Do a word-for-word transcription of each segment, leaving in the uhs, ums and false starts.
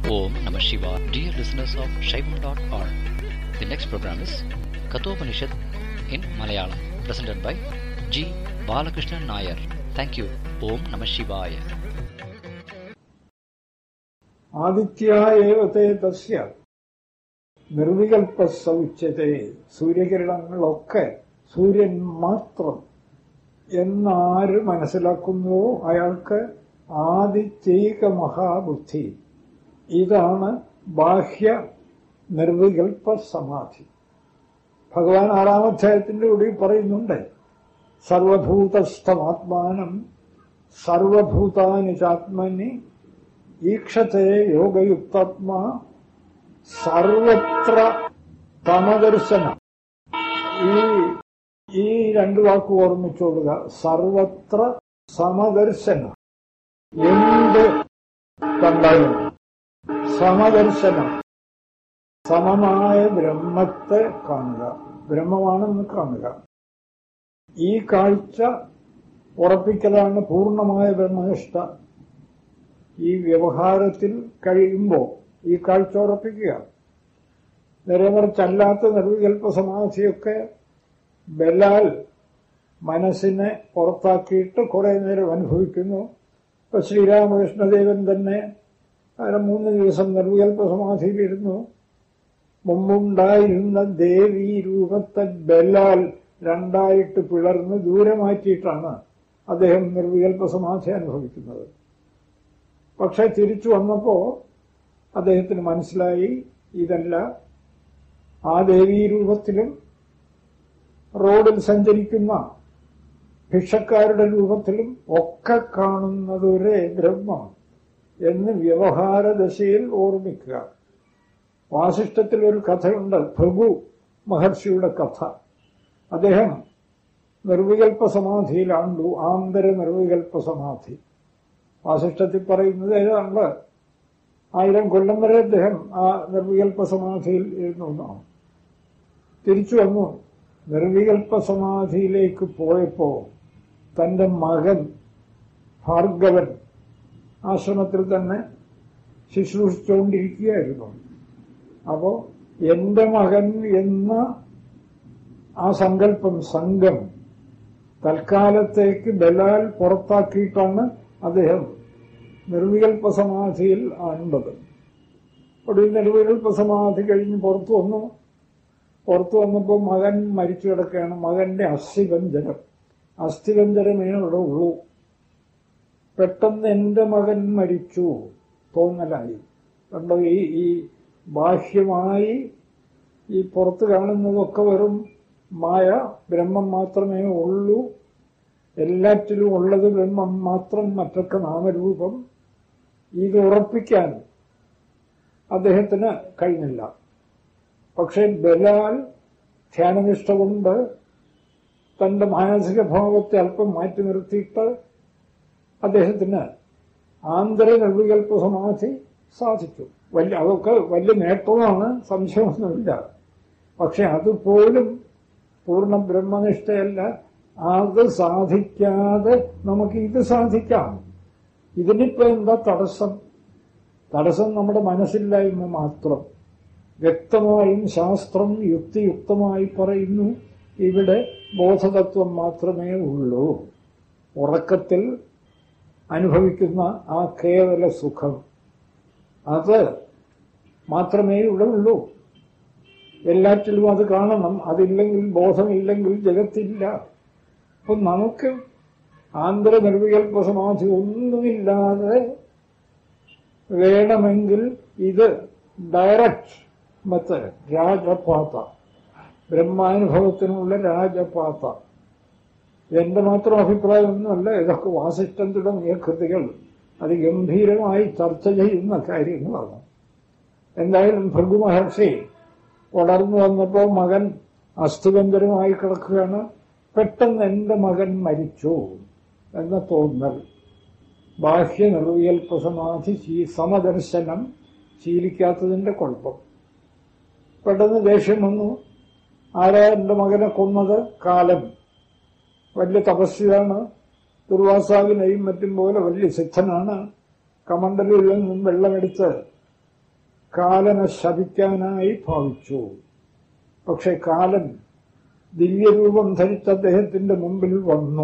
Om Namah Shivaya. Dear listeners of Shaivam dot org, the next program is Kathopanishad in Malayalam, presented by G. Balakrishnan Nair. Thank you. Om Namah Shivaya. ആദിത്യായേവ തേ തസ്യ നിർവികൽപ്പ സൗച്യത്തെ. സൂര്യകിരണങ്ങളൊക്കെ സൂര്യൻ മാത്രം എന്നാര് മനസ്സിലാക്കുന്നുവോ അയാൾക്ക് ആദിത്യൈക മഹാബുദ്ധി. ഇതാണ് ബാഹ്യ നിർവികൽപ്പ സമാധി. ഭഗവാൻ ആറാം അധ്യായത്തിന്റെ കൂടി പറയുന്നുണ്ട്, സർവഭൂതസ്ഥമാത്മാനം സർവഭൂതാനി ചാത്മനി ഈക്ഷത്തെ യോഗയുക്താത്മാ സർവത്ര തമദർശനം. ഈ ഈ രണ്ടു വാക്ക് ഓർമ്മിച്ചോളുക. സർവത്ര സമദർശനം. എന്ത് കണ്ടാലും സമദർശനം. സമമായ ബ്രഹ്മത്തെ കാണുക, ബ്രഹ്മമാണെന്ന് കാണുക. ഈ കാഴ്ച ഉറപ്പിക്കലാണ് പൂർണ്ണമായ ബ്രഹ്മനിഷ്ഠ. ഈ വ്യവഹാരത്തിൽ കഴിയുമ്പോൾ ഈ കാഴ്ച ഉറപ്പിക്കുക. നേരെ മറിച്ചല്ലാത്ത നിർവികൽപ്പ സമാധിയൊക്കെ ബലാൽ മനസ്സിനെ പുറത്താക്കിയിട്ട് കുറെ നേരം അനുഭവിക്കുന്നു. ഇപ്പൊ ശ്രീരാമകൃഷ്ണദേവൻ തന്നെ അങ്ങനെ മൂന്ന് ദിവസം നിർവികൽപ്പ സമാധിയിലിരുന്നു. മുമ്പുണ്ടായിരുന്ന ദേവീ രൂപത്തെ ബലാൽ രണ്ടായിട്ട് പിളർന്ന് ദൂരെ മാറ്റിയിട്ടാണ് അദ്ദേഹം നിർവികൽപ്പ സമാധി അനുഭവിക്കുന്നത്. പക്ഷെ തിരിച്ചു വന്നപ്പോ അദ്ദേഹത്തിന് മനസ്സിലായി, ഇതല്ല, ആ ദേവീരൂപത്തിലും റോഡിൽ സഞ്ചരിക്കുന്ന ഭിക്ഷക്കാരുടെ രൂപത്തിലും ഒക്കെ കാണുന്നത് ഒരേ ബ്രഹ്മം എന്ന് വ്യവഹാരദശയിൽ ഓർമ്മിക്കുക. വാസിഷ്ഠത്തിൽ ഒരു കഥയുണ്ട്, ഭൃഗു മഹർഷിയുടെ കഥ. അദ്ദേഹം നിർവികൽപ്പ സമാധിയിലാണ്ടു, ആന്തര നിർവികൽപ്പ സമാധി. വാസിഷ്ഠത്തിൽ പറയുന്നത് ഏതാണ്ട് ആയിരം കൊല്ലം വരെ അദ്ദേഹം ആ നിർവികൽപ്പ സമാധിയിൽ ഇരുന്നു എന്നാണ്. തിരിച്ചു വന്നു. നിർവികൽപ്പ സമാധിയിലേക്ക് പോയപ്പോ തന്റെ മകൻ ഭാർഗവൻ ആശ്രമത്തിൽ തന്നെ ശുശ്രൂഷിച്ചുകൊണ്ടിരിക്കുകയായിരുന്നു. അപ്പോ എന്റെ മകൻ എന്ന ആ സങ്കല്പം, സംഘം തൽക്കാലത്തേക്ക് ബലാൽ പുറത്താക്കിയിട്ടാണ് അദ്ദേഹം നിർവികൽപ്പ സമാധിയിൽ ആണ്ടത്. ഒടുവിൽ നിർവികൽപ്പ സമാധി കഴിഞ്ഞ് പുറത്തു വന്നു. പുറത്തു വന്നപ്പോൾ മകൻ മരിച്ചു കിടക്കുകയാണ്. മകന്റെ അസ്ഥിപഞ്ജരം അസ്ഥിപഞ്ജരമേ അവിടെ ഉള്ളൂ. പെട്ടെന്ന് എന്റെ മകൻ മരിച്ചു തോന്നലായി. കണ്ടോ, ഈ ഈ ബാഹ്യമായി ഈ പുറത്ത് കാണുന്നതൊക്കെ വെറും മായ, ബ്രഹ്മം മാത്രമേ ഉള്ളൂ. എല്ലാറ്റിലും ഉള്ളത് ബ്രഹ്മം മാത്രം, മറ്റൊക്കെ നാമരൂപം. ഇത് ഉറപ്പിക്കാൻ അദ്ദേഹത്തിന് കഴിഞ്ഞില്ല. പക്ഷെ ബലാൽ ധ്യാനനിഷ്ഠ കൊണ്ട് തന്റെ മാനസിക ഭാവത്തെ അല്പം മാറ്റി നിർത്തിയിട്ട് അദ്ദേഹത്തിന് ആന്തര നിർവികൽപ്പ സമാധി സാധിച്ചു. വലിയ അതൊക്കെ വലിയ നേട്ടമാണ്, സംശയമൊന്നുമില്ല. പക്ഷെ അതുപോലും പൂർണ്ണ ബ്രഹ്മനിഷ്ഠയല്ല. അത് സാധിക്കാതെ നമുക്ക് ഇത് സാധിക്കാം. ഇതിനിപ്പോ എന്താ തടസ്സം? തടസ്സം നമ്മുടെ മനസ്സില്ലായ്മ മാത്രം. വ്യക്തമായും ശാസ്ത്രം യുക്തിയുക്തമായി പറയുന്നു, ഇവിടെ ബോധതത്വം മാത്രമേ ഉള്ളൂ. ഉറക്കത്തിൽ അനുഭവിക്കുന്ന ആ കേവല സുഖം, അത് മാത്രമേ ഇവിടെ ഉള്ളൂ. എല്ലാറ്റിലും അത് കാണണം. അതില്ലെങ്കിൽ, ബോധമില്ലെങ്കിൽ ജഗത്തില്ല. അപ്പൊ നമുക്ക് ആന്തര നിർവികൽപ്പ സമാധി ഒന്നുമില്ലാതെ വേണമെങ്കിൽ ഇത് ഡയറക്റ്റ് മെത്തേഡ്, രാജപാത, ബ്രഹ്മാനുഭവത്തിനുള്ള രാജപാത. എന്റെ മാത്രം അഭിപ്രായമൊന്നുമല്ല, ഇതൊക്കെ വാസിഷ്ഠൻ തുടങ്ങിയ കൃതികൾ അതിഗംഭീരമായി ചർച്ച ചെയ്യുന്ന കാര്യങ്ങളാണ്. എന്തായാലും ഭൃഗു മഹർഷി വളർന്നു വന്നപ്പോ മകൻ അസ്ഥിപഞ്ജരമായി കിടക്കുകയാണ്. പെട്ടെന്ന് എന്റെ മകൻ മരിച്ചു എന്ന തോന്നൽ. ബാഹ്യ നിർവികൽപ്പ സമാധി സമദർശനം ശീലിക്കാത്തതിന്റെ കുഴപ്പം. പെട്ടെന്ന് ദേഷ്യം വന്നു. ആരാ എന്റെ മകനെ കൊന്നത്? കാലൻ. വലിയ തപസ്വിയാണ്. ദുർവാസാവിനെയും മറ്റും പോലെ വലിയ സിദ്ധനാണ്. കമണ്ഡലിൽ നിന്നും വെള്ളമെടുത്ത് കാലനെ ശപിക്കാനായി ഭാവിച്ചു. പക്ഷെ കാലൻ ദിവ്യരൂപം ധരിച്ച അദ്ദേഹത്തിന്റെ മുമ്പിൽ വന്നു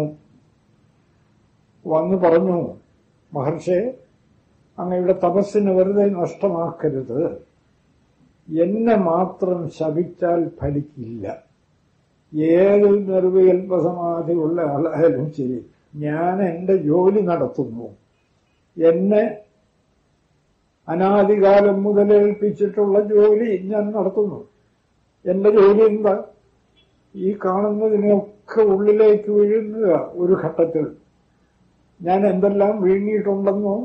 വന്നു പറഞ്ഞു, മഹർഷേ, അങ്ങയുടെ തപസ്സിന് വെറുതെ നഷ്ടമാക്കരുത്. എന്നെ മാത്രം ശപിച്ചാൽ ഫലിക്കില്ല. ഏത് നിർവികൽപ്പസമാധിയുള്ള ആളായാലും ശരി, ഞാൻ എന്റെ ജോലി നടത്തുന്നു. എന്നെ അനാദികാലം മുതലേൽപ്പിച്ചിട്ടുള്ള ജോലി ഞാൻ നടത്തുന്നു. എന്റെ ജോലി എന്താ? ഈ കാണുന്നതിനൊക്കെ ഉള്ളിലേക്ക് വീഴുക. ഒരു ഘട്ടത്തിൽ ഞാൻ എന്തെല്ലാം വീണിട്ടുണ്ടെന്നോ?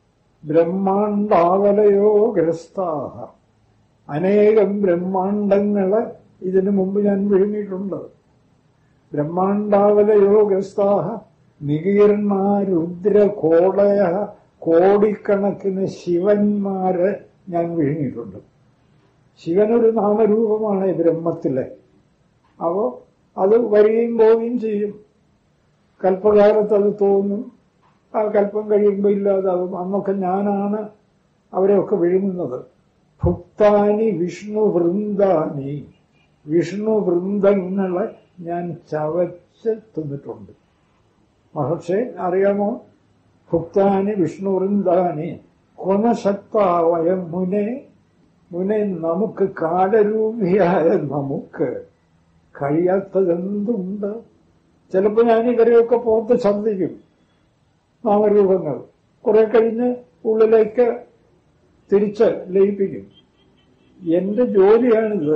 ബ്രഹ്മാണ്ടാവലയോ ഗ്രസ്താഹ, അനേകം ബ്രഹ്മാണ്ടങ്ങളെ ഇതിനു മുമ്പ് ഞാൻ വിഴുങ്ങിയിട്ടുണ്ട്. ബ്രഹ്മാണ്ടാവലയോ ഗ്രസ്താഹ നികീർണ രുദ്ര കോടയ, കോടിക്കണക്കിന് ശിവന്മാരെ ഞാൻ വിഴുങ്ങിയിട്ടുണ്ട്. ശിവനൊരു നാമരൂപമാണ് ഈ ബ്രഹ്മത്തിലെ. അപ്പോ അത് വരികയും പോവുകയും ചെയ്യും. കൽപ്പകാലത്ത് അത് തോന്നും, ആ കൽപ്പം കഴിയുമ്പോൾ ഇല്ലാതാവും. അന്നൊക്കെ ഞാനാണ് അവരെയൊക്കെ വിഴുങ്ങുന്നത്. ഭുക്താനി വിഷ്ണു വൃന്ദാനി, വിഷ്ണു വൃന്ദങ്ങളെ ഞാൻ ചവച്ച് തിന്നിട്ടുണ്ട്. മഹർഷേ, അറിയാമോ? ഭുക്താനി വിഷ്ണു വൃന്ദാനി കൊണശക്താവയം മുനെ, മുനെ നമുക്ക് കാലരൂപിയായ നമുക്ക് കഴിയാത്തതെന്തുണ്ട്? ചിലപ്പോൾ ഞാൻ ഇവരെയൊക്കെ പുറത്ത് ഛർദ്ദിക്കും. നാമരൂപങ്ങൾ കുറെ കഴിഞ്ഞ് ഉള്ളിലേക്ക് തിരിച്ച് ലയിപ്പിക്കും. എന്റെ ജോലിയാണിത്.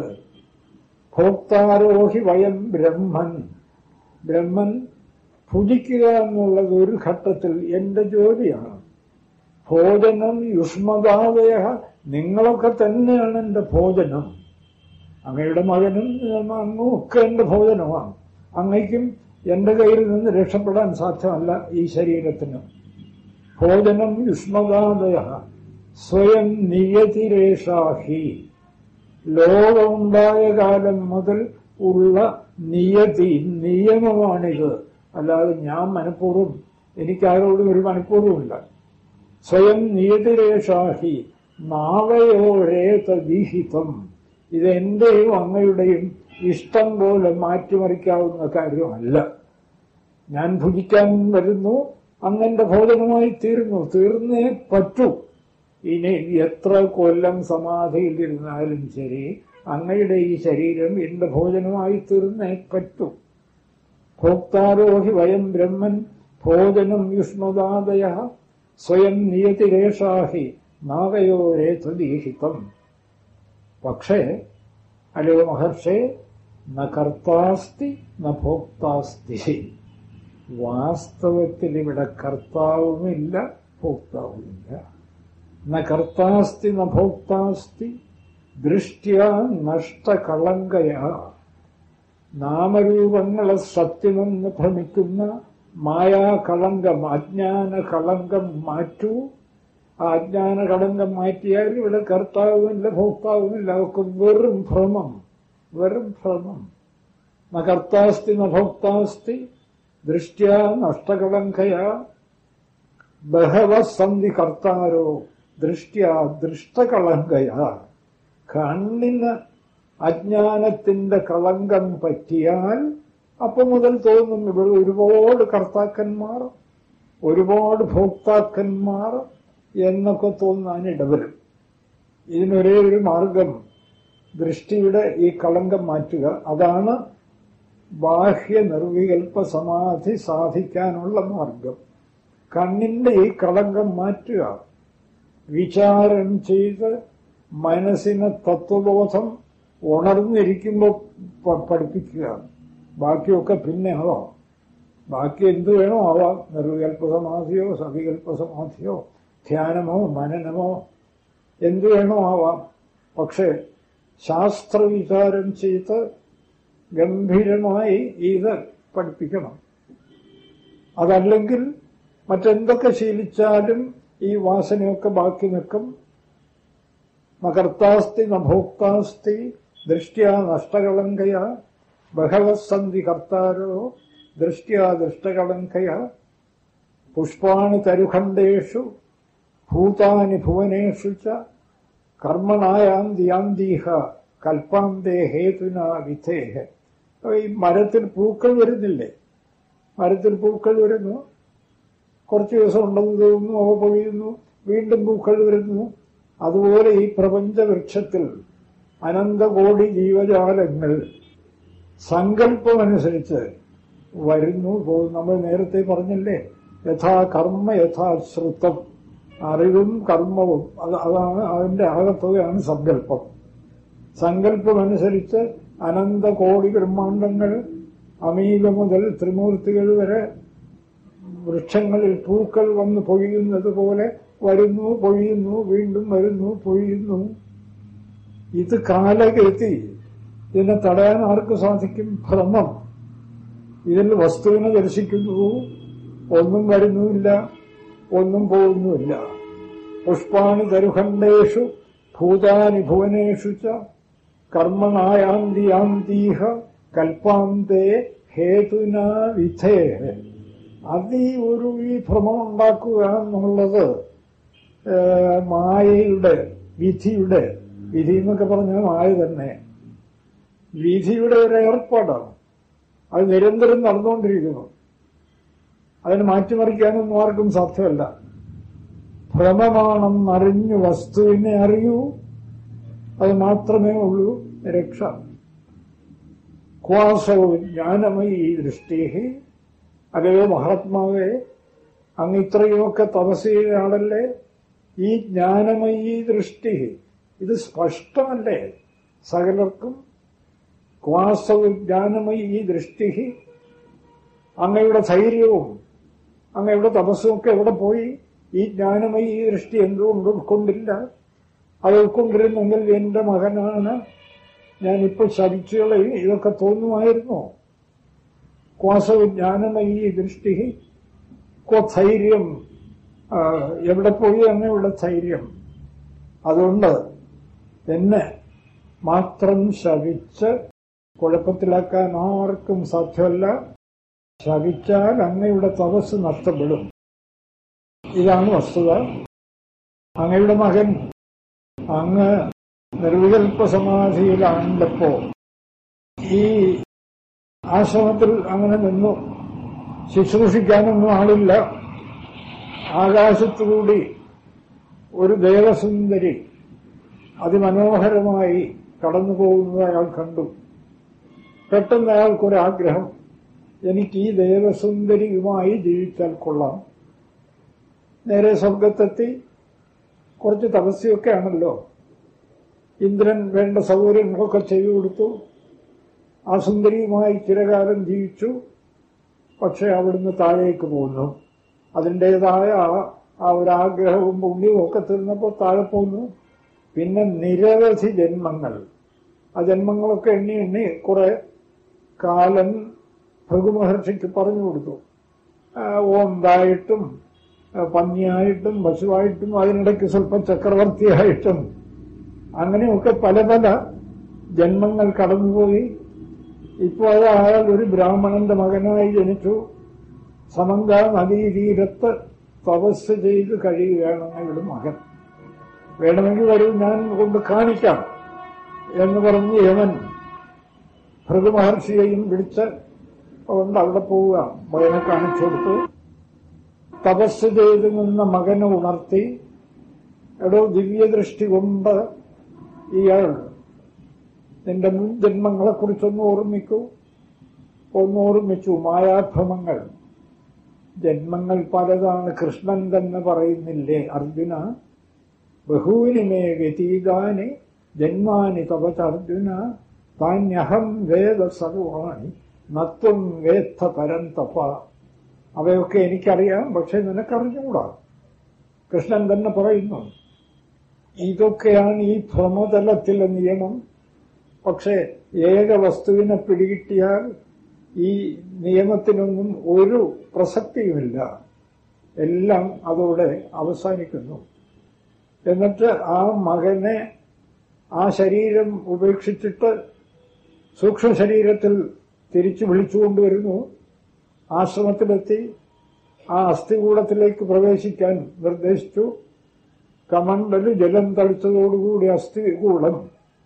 ഭോക്താരോഹി വയം ബ്രഹ്മൻ, ബ്രഹ്മൻ ഭുജിക്കുക എന്നുള്ളത് ഒരു ഘട്ടത്തിൽ എന്റെ ജോലിയാണ്. ഭോജനം യുഷ്മദാദയ, നിങ്ങളൊക്കെ തന്നെയാണ് എന്റെ ഭോജനം. അങ്ങയുടെ മകനും അങ്ങും ഒക്കെ എന്റെ ഭോജനമാണ്. അങ്ങയ്ക്കും എന്റെ കയ്യിൽ നിന്ന് രക്ഷപ്പെടാൻ സാധ്യമല്ല ഈ ശരീരത്തിന്. ഭോജനം യുഷ്മദാദയ സ്വയം നിയതിരേഷാഹി, ലോകമുണ്ടായ കാലം മുതൽ ഉള്ള നിയതി, നിയമമാണിത്. അല്ലാതെ ഞാൻ മനഃപൂർവ്വം, എനിക്കാരോടും ഒരു മനഃപൂർവ്വമില്ല. സ്വയം നിയതിരേഷാഹി നാവയോരേതദീഹിതം, ഇത് എന്റെയും അങ്ങയുടെയും ഇഷ്ടം പോലെ മാറ്റിമറിക്കാവുന്ന കാര്യമല്ല. ഞാൻ ഭുജിക്കാൻ വരുന്നു, അങ്ങന്റെ ഭോജനമായി തീർന്നു, തീർന്നേ പറ്റൂ. ഇനി എത്ര കൊല്ലം സമാധിയിലിരുന്നാലും ശരി, അങ്ങയുടെ ഈ ശരീരം എന്റെ ഭോജനമായി തീർന്നേ പറ്റൂ. ഭോക്താരോഹി വയം ബ്രഹ്മൻ ഭോജനം യുഷ്മദാദയ സ്വയം നിയതിരേഷാഹി നാഗയോരേതദീഹിതം. പക്ഷേ അല്ലോ മഹർഷേ, ന കർത്താസ്തി ന ഭോക്താസ്തി, വാസ്തവത്തിൽ ഇവിടെ കർത്താവുമില്ല ഭോക്താവുമില്ല. ന കർത്താസ്തി ന ഭോക്താസ്തി ദൃഷ്ട്യാ നഷ്ടകളങ്കയാ, നാമരൂപങ്ങളെ സത്യമെന്ന് ഭ്രമിക്കുന്ന മായാകളങ്കം, അജ്ഞാന കളങ്കം മാറ്റൂ. ആ അജ്ഞാന കളങ്കം മാറ്റിയാൽ ഇവിടെ കർത്താവുമില്ല ഭോക്താവുമില്ല. അവർക്ക് വെറും ഭ്രമം, വെറും ഭ്രമം. ന കർത്താസ്തി ന ഭോക്താസ്തി ദൃഷ്ട്യാ നഷ്ടകളങ്കയാ ബഹവ സന്ധി കർത്താരോ ദൃഷ്ട്യാ ദൃഷ്ടകളങ്കയാ. കണ്ണിന് അജ്ഞാനത്തിന്റെ കളങ്കം പറ്റിയാൽ അപ്പൊ മുതൽ തോന്നും ഇവിടെ ഒരുപാട് കർത്താക്കന്മാർ, ഒരുപാട് ഭോക്താക്കന്മാർ എന്നൊക്കെ തോന്നാൻ ഇടവരും. ഇതിനൊരേ ഒരു മാർഗം ദൃഷ്ടിയുടെ ഈ കളങ്കം മാറ്റുക. അതാണ് ബാഹ്യ നിർവികൽപ്പ സമാധി സാധിക്കാനുള്ള മാർഗം. കണ്ണിന്റെ ഈ കളങ്കം മാറ്റുക, വിചാരം ചെയ്ത് മനസ്സിനെ തത്വബോധം ഉണർന്നിരിക്കുമ്പോൾ പഠിപ്പിക്കുക. ബാക്കിയൊക്കെ പിന്നെ ആവാം, ബാക്കി എന്തു വേണോ ആവാം. നിർവികൽപ്പ സമാധിയോ സവികൽപ്പ സമാധിയോ ധ്യാനമോ മനനമോ എന്തു വേണോ ആവാം. പക്ഷെ ശാസ്ത്രവിചാരം ചെയ്ത് ഗംഭീരമായി ഇത് പഠിപ്പിക്കണം. അതല്ലെങ്കിൽ മറ്റെന്തൊക്കെ ശീലിച്ചാലും ഈ വാസനയൊക്കെ ബാക്കി നിൽക്കും. നകർത്താസ്തി നഭോക്താസ്തി ദൃഷ്ട്യാ നഷ്ടകളങ്കയ ബഹവസന്ധി കർത്താരോ ദൃഷ്ട്യാ ദൃഷ്ടകളങ്കയ പുഷ്പാണി തരുഖണ്ഡേഷു ഭൂതാനി ഭുവനേഷു ച കർമ്മണായാന്തി യാന്തീഹ കൽപ്പാന്തേ ഹേതുന വിധേഹ. ഈ മരത്തിൽ പൂക്കൾ വരുന്നില്ലേ, മരത്തിൽ പൂക്കൾ വരുന്നു, കുറച്ചു ദിവസം ഉണ്ടെന്ന് തോന്നുന്നു, അവ പൊഴിയുന്നു, വീണ്ടും പൂക്കൾ വരുന്നു. അതുപോലെ ഈ പ്രപഞ്ചവൃക്ഷത്തിൽ അനന്തകോടി ജീവജാലങ്ങൾ സങ്കല്പമനുസരിച്ച് വരുന്നു പോകുന്നു. നമ്മൾ നേരത്തെ പറഞ്ഞില്ലേ, യഥാ കർമ്മ യഥാ ശ്രുതം, അറിവും കർമ്മവും അത് അതാണ് അതിന്റെ ആകത്തുകയാണ് സങ്കല്പം. സങ്കല്പമനുസരിച്ച് അനന്തകോടി ബ്രഹ്മാണ്ടങ്ങൾ, അമീബ മുതൽ ത്രിമൂർത്തികൾ വരെ വൃക്ഷങ്ങളിൽ പൂക്കൾ വന്ന് പൊഴിയുന്നത് പോലെ വരുന്നു, പൊഴിയുന്നു, വീണ്ടും വരുന്നു, പൊഴിയുന്നു. ഇത് കാലഗതി. ഇതിനെ തടയാൻ ആർക്ക് സാധിക്കും? ഭ്രമം. ഇതിൽ വസ്തുവിനെ ദർശിക്കുന്നു, ഒന്നും വരുന്നുമില്ല, ഒന്നും പോകുന്നുമില്ല. പുഷ്പാണി തരുഖണ്ഡേഷു ഭൂതാനി ഭുവനേഷു ച കർമ്മണായാന്തി യാന്തീഹ കൽപ്പാന്തേ ഹേതുന വിധേഹ. അത് ഈ ഒരു ഈ ഭ്രമം ഉണ്ടാക്കുക എന്നുള്ളത് മായയുടെ, വിധിയുടെ, വിധി എന്നൊക്കെ പറഞ്ഞാൽ മായ തന്നെ, വിധിയുടെ ഒരു ഏർപ്പാടാണ്. അത് നിരന്തരം നടന്നുകൊണ്ടിരിക്കുന്നു. അതിന് മാറ്റിമറിക്കാനൊന്നും ആർക്കും സാധ്യമല്ല. ഭ്രമമാണെന്നറിഞ്ഞു വസ്തുവിനെ അറിയൂ, അത് മാത്രമേ ഉള്ളൂ രക്ഷ. ക്വാസവും ജ്ഞാനമയി ദൃഷ്ടി. അല്ലയോ മഹാത്മാവേ, അങ്ങ് ഇത്രയുമൊക്കെ തപസ് ചെയ്ത ആളല്ലേ, ഈ ജ്ഞാനമയി ദൃഷ്ടി ഇത് സ്പഷ്ടമല്ലേ സകലർക്കും? ക്വാസവും ജ്ഞാനമയി ദൃഷ്ടി. അങ്ങയുടെ ധൈര്യവും അങ്ങയുടെ തപസ്സുമൊക്കെ എവിടെ പോയി? ഈ ജ്ഞാനമയി ദൃഷ്ടി എന്തുകൊണ്ട് ഉൾക്കൊണ്ടില്ല? അത് ഉൾക്കൊണ്ടിരുന്നെങ്കിൽ എന്റെ മകനാണ്, ഞാനിപ്പോൾ ശരിച്ചുകളയും, ഇതൊക്കെ തോന്നുമായിരുന്നോ? ക്വാസവിജ്ഞാനമയി ദൃഷ്ടി ക്വ ധൈര്യം, എവിടെ പോയി അങ്ങയുടെ ധൈര്യം? അതുകൊണ്ട് എന്നെ മാത്രം ശപിച്ച് കുഴപ്പത്തിലാക്കാൻ ആർക്കും സാധ്യമല്ല. ശപിച്ചാൽ അങ്ങയുടെ തപസ് നഷ്ടപ്പെടും. ഇതാണ് വസ്തുത. അങ്ങയുടെ മകൻ അങ്ങ് നിർവികൽപ്പ സമാധിയിലാണ്ടപ്പോ ഈ ആശ്രമത്തിൽ അങ്ങനെ നിന്നു. ശുശ്രൂഷിക്കാനൊന്നും ആളില്ല. ആകാശത്തുകൂടി ഒരു ദേവസുന്ദരി അതിമനോഹരമായി കടന്നു പോകുന്നത് അയാൾ കണ്ടു. പെട്ടെന്ന് അയാൾക്കൊരാഗ്രഹം, എനിക്ക് ഈ ദേവസുന്ദരിയുമായി ജീവിച്ചാൽ കൊള്ളാം. നേരെ സ്വർഗത്തെത്തി. കുറച്ച് തപസ്യൊക്കെ ആണല്ലോ. ഇന്ദ്രൻ വേണ്ട സൗകര്യങ്ങളൊക്കെ ചെയ്തു കൊടുത്തു. ആ സുന്ദരിയുമായി ചിരകാലം ജീവിച്ചു. പക്ഷെ അവിടുന്ന് താഴേക്ക് പോകുന്നു. അതിൻ്റെതായ ആ ഒരാഗ്രഹവും പുണ്യവും ഒക്കെ തീർന്നപ്പോൾ താഴെ പോകുന്നു. പിന്നെ നിരവധി ജന്മങ്ങൾ. ആ ജന്മങ്ങളൊക്കെ എണ്ണി എണ്ണി കുറെ കാലൻ ഭൃഗു മഹർഷിക്ക് പറഞ്ഞു കൊടുത്തു. ഓന്തായിട്ടും പന്നിയായിട്ടും പശുവായിട്ടും അതിനിടയ്ക്ക് സ്വല്പം ചക്രവർത്തിയായിട്ടും അങ്ങനെയൊക്കെ പല പല ജന്മങ്ങൾ കടന്നുപോയി. ഇപ്പോൾ അത് അയാൾ ഒരു ബ്രാഹ്മണന്റെ മകനായി ജനിച്ചു. സമങ്ക നദീതീരത്ത് തപസ് ചെയ്ത് കഴിയുകയാണ് അയാളുടെ മകൻ. വേണമെങ്കിൽ വരും, ഞാൻ കൊണ്ട് കാണിക്കാം എന്ന് പറഞ്ഞ് യമൻ ഭൃഗു മഹർഷിയെയും വിളിച്ച് കൊണ്ട് അവിടെ പോവുക. മകനെ കാണിച്ചു കൊടുത്തു. തപസ് ചെയ്ത് നിന്ന മകനെ ഉണർത്തി. എടോ, ദിവ്യദൃഷ്ടി കൊണ്ട് ഇയാൾ നിന്റെ മുൻ ജന്മങ്ങളെക്കുറിച്ചൊന്ന് ഓർമ്മിക്കൂ. ഒന്ന് ഓർമ്മിച്ചു. മായാഭ്രമങ്ങൾ, ജന്മങ്ങൾ പലതാണ്. കൃഷ്ണൻ തന്നെ പറയുന്നില്ലേ, അർജുന ബഹൂനി മേ വ്യതീതാനി ജന്മാനി തപചർജുന താന്യഹം വേദ സർവാണി നത്വം വേത്ത പരന്തപ. അവയൊക്കെ എനിക്കറിയാം, പക്ഷെ നിനക്കറിഞ്ഞുകൂടാ. കൃഷ്ണൻ തന്നെ പറയുന്നു. ഇതൊക്കെയാണ് ഈ ഭ്രമതലത്തിലെ നിയമം. പക്ഷെ ഏക വസ്തുവിനെ പിടികിട്ടിയാൽ ഈ നിയമത്തിനൊന്നും ഒരു പ്രസക്തിയുമില്ല. എല്ലാം അതോടെ അവസാനിക്കുന്നു. എന്നിട്ട് ആ മകനെ ആ ശരീരം ഉപേക്ഷിച്ചിട്ട് സൂക്ഷ്മ ശരീരത്തിൽ തിരിച്ചു വിളിച്ചുകൊണ്ടുവരുന്നു. ആശ്രമത്തിലെത്തി ആ അസ്ഥികൂടത്തിലേക്ക് പ്രവേശിക്കാൻ നിർദ്ദേശിച്ചു. കമണ്ടല് ജലം തളിച്ചതോടുകൂടി അസ്ഥി കൂടം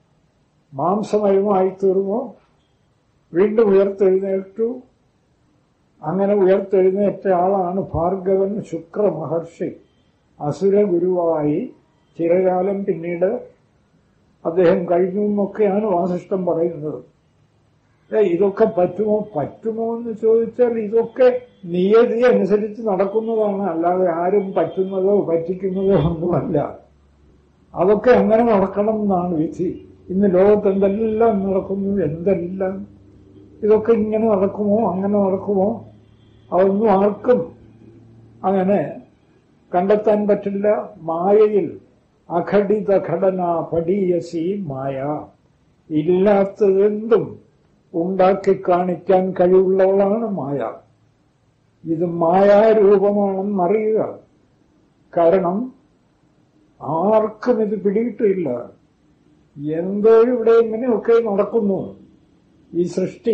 മാംസമയമായി തീർന്നു. വീണ്ടും ഉയർത്തെഴുന്നേറ്റു. അങ്ങനെ ഉയർത്തെഴുന്നേറ്റ ആളാണ് ഭാർഗവൻ ശുക്ര മഹർഷി. അസുര ഗുരുവായി ചിരകാലം പിന്നീട് അദ്ദേഹം കഴിഞ്ഞു എന്നൊക്കെയാണ് വാസിഷ്ഠം പറയുന്നത്. ഇതൊക്കെ പറ്റുമോ പറ്റുമോ എന്ന് ചോദിച്ചാൽ ഇതൊക്കെ നിയതി അനുസരിച്ച് നടക്കുന്നതാണ്, അല്ലാതെ ആരും പറ്റുന്നതോ പറ്റിക്കുന്നതോ ഒന്നുമല്ല. അതൊക്കെ അങ്ങനെ നടക്കണം എന്നാണ് വിധി. ഇന്ന് ലോകത്ത് എന്തെല്ലാം നടക്കുന്നു, എന്തെല്ലാം ഇതൊക്കെ ഇങ്ങനെ നടക്കുമോ അങ്ങനെ നടക്കുമോ അതൊന്നും ആർക്കും അങ്ങനെ കണ്ടെത്താൻ പറ്റില്ല. മായയിൽ അഘടിത ഘടന പഠീയസി മായ, ഇല്ലാത്തതെന്തും ഉണ്ടാക്കി കാണിക്കാൻ കഴിവുള്ളവളാണ് മായ. ഇത് മായാരൂപമാണെന്നറിയുക. കാരണം ആർക്കും ഇത് പിടിയിട്ടില്ല. എന്തോ ഇവിടെ ഇങ്ങനെയൊക്കെ നടക്കുന്നു. ഈ സൃഷ്ടി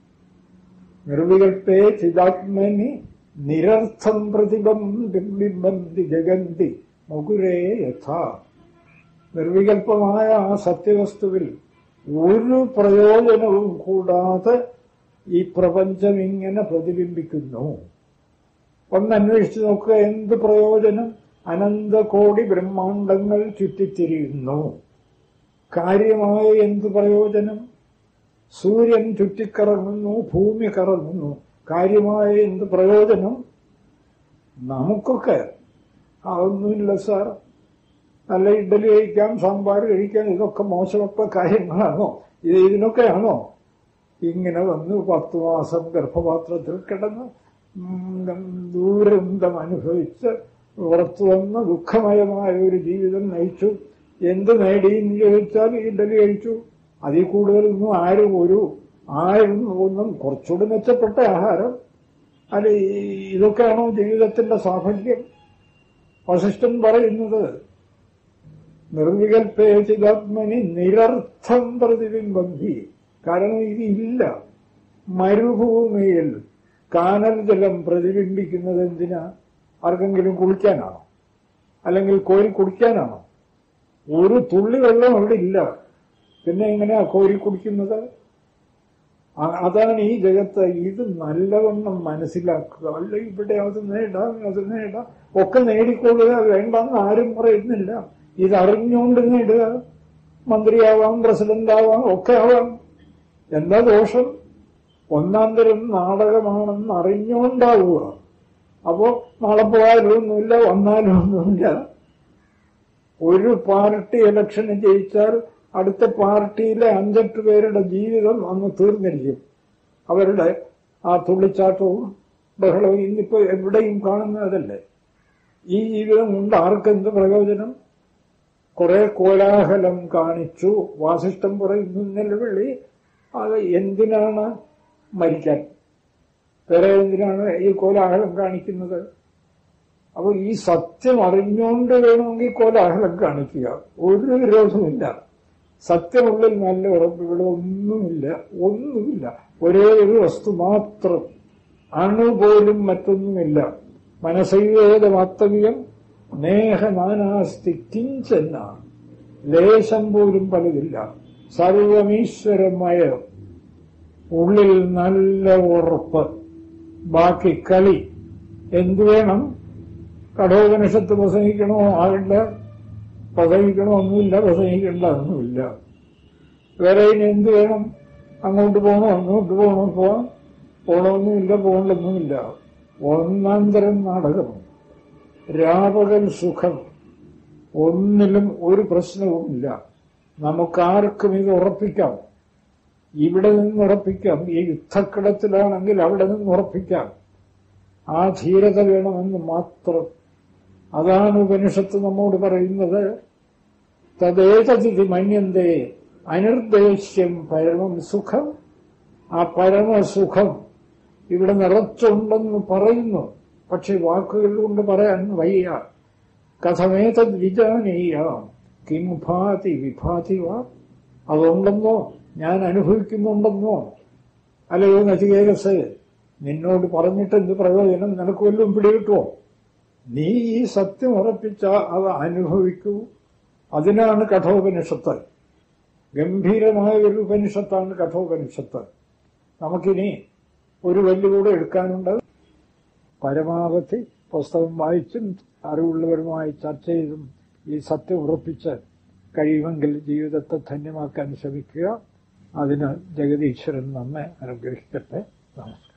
നിർവികൽപ്പേ ചിദാത്മനി നിരർത്ഥം പ്രതിബന്ധി ജഗന്തി മുകുരേ യഥാ. നിർവികൽപ്പമായ ആ സത്യവസ്തുവിൽ ഒരു പ്രയോജനവും കൂടാതെ ഈ പ്രപഞ്ചം ഇങ്ങനെ പ്രതിബിംബിക്കുന്നു. ഒന്നന്വേഷിച്ചു നോക്കുക, എന്ത് പ്രയോജനം? അനന്തകോടി ബ്രഹ്മാണ്ടങ്ങൾ ചുറ്റിത്തിരിയുന്നു. കാര്യമായ എന്ത് പ്രയോജനം? സൂര്യൻ ചുറ്റിക്കറങ്ങുന്നു, ഭൂമി കറങ്ങുന്നു. കാര്യമായ എന്ത് പ്രയോജനം? നമുക്കൊക്കെ അതൊന്നുമില്ല സാർ. നല്ല ഇഡ്ഡലി കഴിക്കാം, സാമ്പാർ കഴിക്കാം, ഇതൊക്കെ മോശമൊക്കെ കാര്യങ്ങളാണോ? ഇത് ഇതിനൊക്കെയാണോ ഇങ്ങനെ വന്ന് പത്തു മാസം ഗർഭപാത്രത്തിൽ കിടന്ന് ദുരന്തം അനുഭവിച്ച് പുറത്തു വന്ന് ദുഃഖമയമായ ഒരു ജീവിതം നയിച്ചു? എന്ത് നേടിയെന്ന് ചോദിച്ചാൽ ഇഡ്ഡലി കഴിച്ചു. അതിൽ കൂടുതലൊന്നും ആരും ഒരു ആരും ഒന്നും കുറച്ചുകൂടി മെച്ചപ്പെട്ട ആഹാരം അല്ല. ഇതൊക്കെയാണോ ജീവിതത്തിന്റെ സാഫല്യം? വസിഷ്ഠൻ പറയുന്നത് നിർവികൽപ്പേ ചിദാത്മനി നിരർത്ഥം പ്രതിബിംബന്ധി. കാരണം ഇതില്ല. മരുഭൂമിയിൽ കാനൽ ജലം പ്രതിബിംബിക്കുന്നത് എന്തിനാ? ആർക്കെങ്കിലും കുളിക്കാനാണോ? അല്ലെങ്കിൽ കോരി കുടിക്കാനാണോ? ഒരു തുള്ളി വെള്ളം അവിടെ ഇല്ല. പിന്നെ എങ്ങനെയാ കോരി കുടിക്കുന്നത്? അതാണ് ഈ ജഗത്ത്. ഇത് നല്ലവണ്ണം മനസ്സിലാക്കുക. അല്ല ഇവിടെ അത് നേടാം അത് നേടാം ഒക്കെ നേടിക്കൊള്ളുക, വേണ്ടെന്ന് ആരും പറയുന്നില്ല. ഇതറിഞ്ഞുകൊണ്ട് നേടുക. മന്ത്രിയാവാം, പ്രസിഡന്റ് ആവാം, ഒക്കെ ആവാം. എന്താ ദോഷം? ഒന്നാം തരം നാടകമാണെന്ന് അറിഞ്ഞുകൊണ്ടാവുക. അപ്പോ നാളെ പോയാലും ഒന്നുമില്ല, വന്നാലും ഒന്നുമില്ല. ഒരു പാർട്ടി ഇലക്ഷന് ജയിച്ചാൽ അടുത്ത പാർട്ടിയിലെ അഞ്ചെട്ട് പേരുടെ ജീവിതം അന്ന് തീർന്നിരിക്കും. അവരുടെ ആ തുള്ളിച്ചാട്ടവും ബഹളവും ഇന്നിപ്പോ എവിടെയും കാണുന്നതല്ലേ. ഈ ജീവിതം കൊണ്ട് ആർക്കെന്ത് പ്രയോജനം? കുറെ കോലാഹലം കാണിച്ചു. വാസിഷ്ഠം പറയുന്നു നിലവിളി. അത് എന്തിനാണ്? മരിക്കാൻ. വേറെ എന്തിനാണ് ഈ കോലാഹലം കാണിക്കുന്നത്? അപ്പോൾ ഈ സത്യം അറിഞ്ഞുകൊണ്ട് വേണമെങ്കിൽ കോലാഹലം കാണിക്കുക, ഒരു വിരോധമില്ല. സത്യമുള്ളിൽ നല്ല ഉറപ്പുകൾ ഒന്നുമില്ല, ഒന്നുമില്ല. ഒരേ ഒരു വസ്തു മാത്രം, അണുപോലും മറ്റൊന്നുമില്ല. മനസ്സൈവേദമാത്തവ്യം നേഹ നാനാസ്തി കിഞ്ചന, ലേശം പോലും പലതില്ല. സർവമീശ്വരമായ ഉള്ളിൽ നല്ല ഉറപ്പ്. ബാക്കി കളി എന്തു വേണം? കഠോപനിഷത്ത് പ്രസംഗിക്കണോ? ആകണ്ട. പ്രസംഗിക്കണോ? ഒന്നുമില്ല. പ്രസംഗിക്കേണ്ട ഒന്നുമില്ല. വേറെ ഇനി എന്ത് വേണം? അങ്ങോട്ട് പോകണോ? അങ്ങോട്ട് പോകണോ? പോവാം. പോകണമെന്നുമില്ല, പോകണ്ടൊന്നുമില്ല. ഒന്നാം തരം നാടകം. രാപകൽ സുഖം. ഒന്നിലും ഒരു പ്രശ്നവുമില്ല. നമുക്കാർക്കും ഇത് ഉറപ്പിക്കാം. ഇവിടെ നിന്ന് ഉറപ്പിക്കാം. ഈ യുദ്ധക്കളത്തിലാണെങ്കിൽ അവിടെ നിന്ന് ഉറപ്പിക്കാം. ആ ധീരത വേണമെന്ന് മാത്രം. അതാണ് ഉപനിഷത്ത് നമ്മോട് പറയുന്നത്. തദ്ദേതതി മന്യന്തേ അനിർദ്ദേശ്യം പരമം സുഖം. ആ പരമസുഖം ഇവിടെ നിറച്ചുണ്ടെന്ന് പറയുന്നു. പക്ഷെ വാക്കുകൾ കൊണ്ട് പറയാൻ വയ്യ. കഥമേതദ് വിജാനീയാം കിം ഭാതി വിഭാതി വാ. അതുണ്ടെന്നോ, ഞാൻ അനുഭവിക്കുന്നുണ്ടെന്നോ? അല്ലയോ നചികേതസേ, നിന്നോട് പറഞ്ഞിട്ട് എന്ത് പ്രയോജനം? നിനക്ക് വല്ലതും പിടികിട്ടുമോ? നീ ഈ സത്യം ഉറപ്പിച്ച അത് അനുഭവിക്കൂ. അതിനാണ് കഠോപനിഷത്ത്. ഗംഭീരമായ ഒരു ഉപനിഷത്താണ് കഠോപനിഷത്ത്. നമുക്കിനി ഒരു വെല്ലുകൂടെ എടുക്കാനുണ്ട്. പരമാവധി പുസ്തകം വായിച്ചും അറിവുള്ളവരുമായി ചർച്ച ചെയ്തും ഈ സത്യം ഉറപ്പിച്ച് കഴിയുമെങ്കിൽ ജീവിതത്തെ ധന്യമാക്കാൻ ശ്രമിക്കുക. അതിന് ജഗദീശ്വരൻ നമ്മെ അനുഗ്രഹിക്കട്ടെ. നമസ്കാരം.